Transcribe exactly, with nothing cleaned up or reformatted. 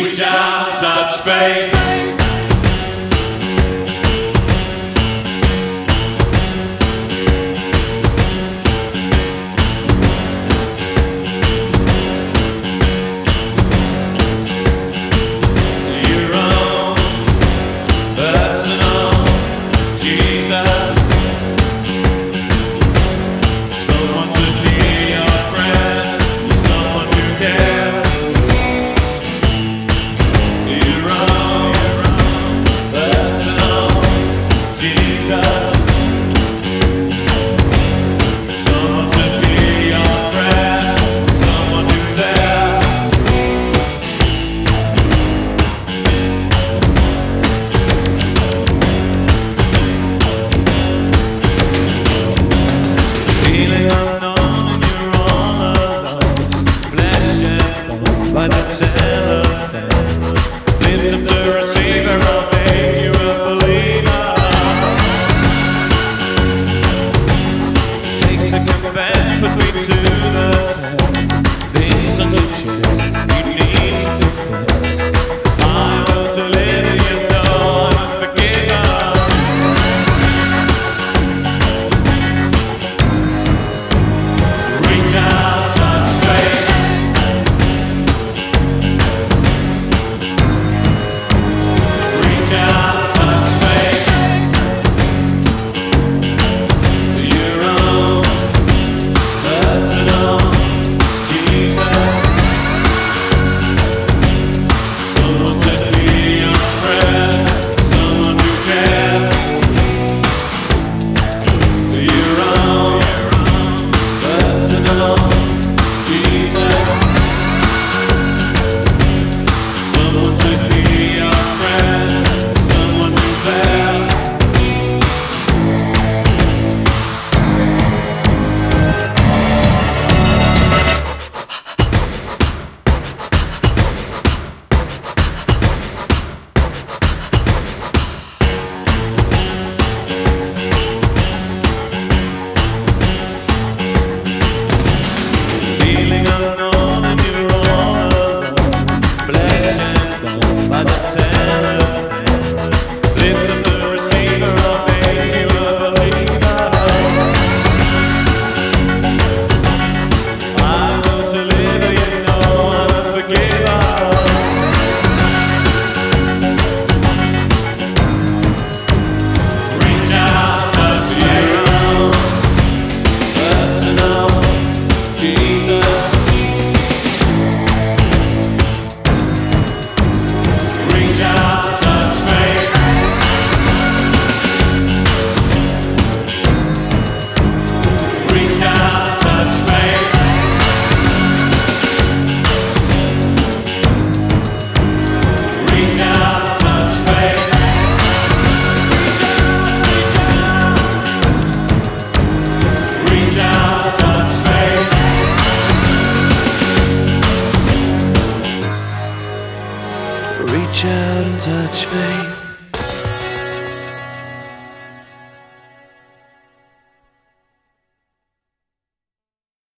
Reach out, touch faith. By the telephone, lift up the receiver, I'll make you a believer. Take second best, put me to the test. Things on your chest, you need to confess. I will deliver, you know I'm unforgiven. Reach out, touch faith. By the telephone, lift up the receiver, I'll make you a believer. I will deliver, you know I'm a forgiver. Reach out, touch your own personal Jesus. Reach out, touch faith. Reach out, touch faith. Reach out, touch faith. Reach out, touch faith. Reach out and touch faith.